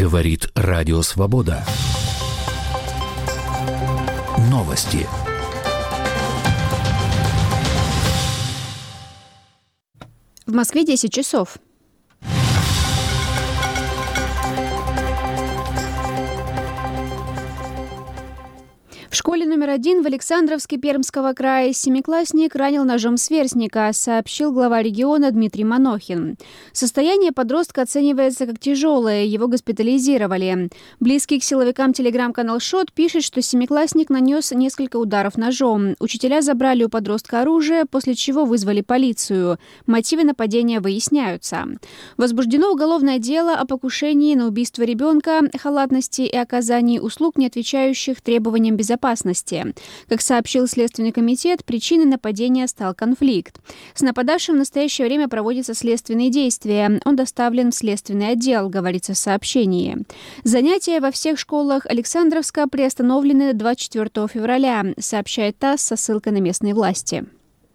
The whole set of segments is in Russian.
Говорит Радио Свобода. Новости. В Москве 10 часов. В школе номер 1 в Александровске Пермского края семиклассник ранил ножом сверстника, сообщил глава региона Дмитрий Манохин. Состояние подростка оценивается как тяжелое, его госпитализировали. Близкий к силовикам телеграм-канал «Шот» пишет, что семиклассник нанес несколько ударов ножом. Учителя забрали у подростка оружие, после чего вызвали полицию. Мотивы нападения выясняются. Возбуждено уголовное дело о покушении на убийство ребенка, халатности и оказании услуг, не отвечающих требованиям безопасности. Как сообщил Следственный комитет, причиной нападения стал конфликт. С нападавшим в настоящее время проводятся следственные действия. Он доставлен в следственный отдел, говорится в сообщении. Занятия во всех школах Александровска приостановлены 24 февраля, сообщает ТАСС со ссылкой на местные власти.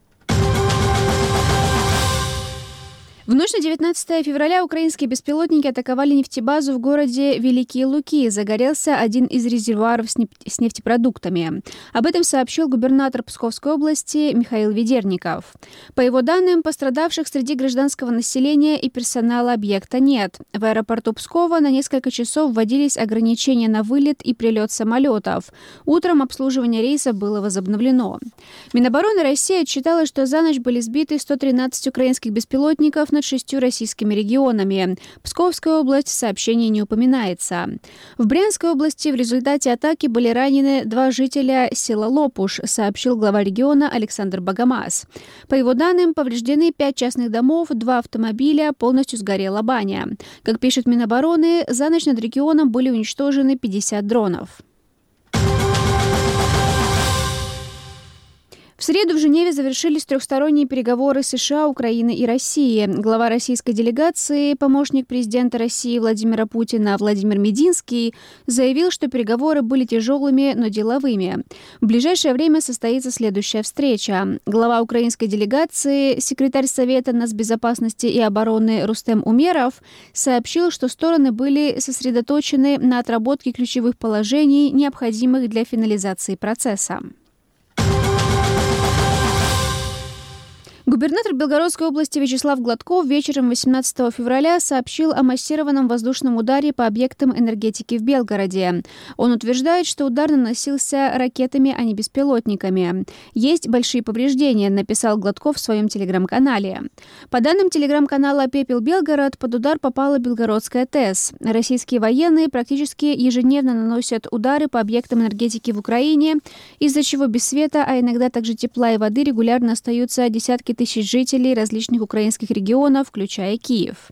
В ночь на 19 февраля украинские беспилотники атаковали нефтебазу в городе Великие Луки. Загорелся один из резервуаров с нефтепродуктами. Об этом сообщил губернатор Псковской области Михаил Ведерников. По его данным, пострадавших среди гражданского населения и персонала объекта нет. В аэропорту Пскова на несколько часов вводились ограничения на вылет и прилет самолетов. Утром обслуживание рейсов было возобновлено. Минобороны России отчитала, что за ночь были сбиты 113 украинских беспилотников над 6 российскими регионами. Псковская область в сообщении не упоминается. В Брянской области в результате атаки были ранены 2 жителя села Лопуш, сообщил глава региона Александр Богомаз. По его данным, повреждены 5 частных домов, 2 автомобиля, полностью сгорела баня. Как пишет Минобороны, за ночь над регионом были уничтожены 50 дронов. В среду в Женеве завершились трехсторонние переговоры США, Украины и России. Глава российской делегации, помощник президента России Владимира Путина Владимир Мединский заявил, что переговоры были тяжелыми, но деловыми. В ближайшее время состоится следующая встреча. Глава украинской делегации, секретарь Совета нацбезопасности и обороны Рустем Умеров сообщил, что стороны были сосредоточены на отработке ключевых положений, необходимых для финализации процесса. Губернатор Белгородской области Вячеслав Гладков вечером 18 февраля сообщил о массированном воздушном ударе по объектам энергетики в Белгороде. Он утверждает, что удар наносился ракетами, а не беспилотниками. Есть большие повреждения, написал Гладков в своем телеграм-канале. По данным телеграм-канала «Пепел Белгород», под удар попала Белгородская ТЭС. Российские военные практически ежедневно наносят удары по объектам энергетики в Украине, из-за чего без света, а иногда также тепла и воды регулярно остаются десятки тысяч жителей различных украинских регионов, включая Киев.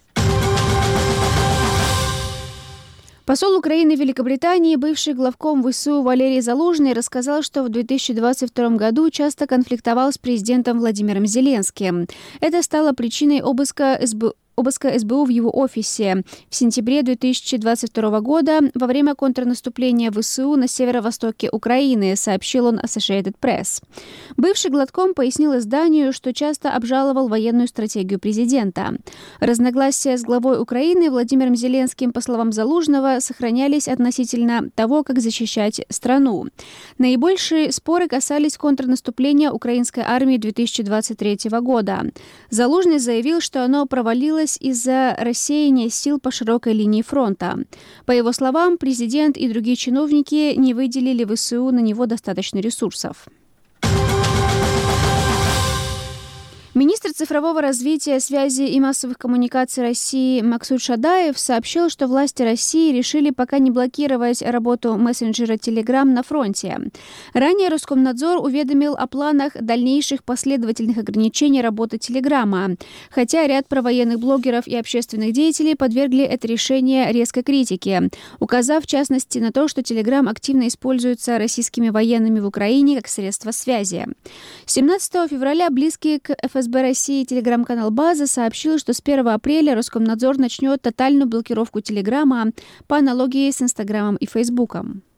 Посол Украины в Великобритании, бывший главком ВСУ Валерий Залужный, рассказал, что в 2022 году часто конфликтовал с президентом Владимиром Зеленским. Это стало причиной обыска СБУ в его офисе в сентябре 2022 года во время контрнаступления ВСУ на северо-востоке Украины, сообщил он Associated Press. Бывший главком пояснил изданию, что часто обжаловал военную стратегию президента. Разногласия с главой Украины Владимиром Зеленским, по словам Залужного, сохранялись относительно того, как защищать страну. Наибольшие споры касались контрнаступления украинской армии 2023 года. Залужный заявил, что оно провалилось из-за рассеяния сил по широкой линии фронта. По его словам, президент и другие чиновники не выделили ВСУ на него достаточно ресурсов. Министр цифрового развития, связи и массовых коммуникаций России Максут Шадаев сообщил, что власти России решили пока не блокировать работу мессенджера Telegram на фронте. Ранее Роскомнадзор уведомил о планах дальнейших последовательных ограничений работы Телеграма, хотя ряд провоенных блогеров и общественных деятелей подвергли это решение резкой критике, указав в частности на то, что Telegram активно используется российскими военными в Украине как средство связи. 17 февраля близкий к ФСБ России телеграм-канал «База» сообщил, что с 1 апреля Роскомнадзор начнет тотальную блокировку Телеграма по аналогии с Инстаграмом и Фейсбуком.